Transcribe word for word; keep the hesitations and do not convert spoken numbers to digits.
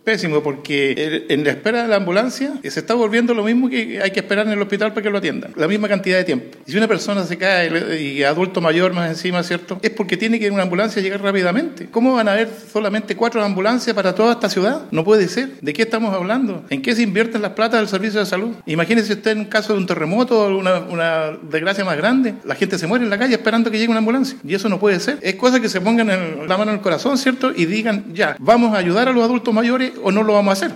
pésimo, porque en la espera de la ambulancia se está volviendo lo mismo que hay que esperar en el hospital para que lo atiendan, la misma cantidad de tiempo. Y si una persona se cae y adulto mayor más encima, ¿cierto?, es porque tiene que ir una ambulancia llegar rápidamente. ¿Cómo van a haber solamente cuatro ambulancias para toda esta ciudad? No puede ser. ¿De qué estamos hablando? ¿En qué se invierten las platas del servicio de salud? Imagínese usted en un caso de un terremoto o una, una desgracia más grande, la gente se muere en la calle esperando que llegue una ambulancia. Y eso no puede ser. Es cosa que se pongan el, la mano en el corazón, ¿cierto?, y digan, ya, ¿vamos a ayudar a los adultos mayores o no lo vamos a hacer?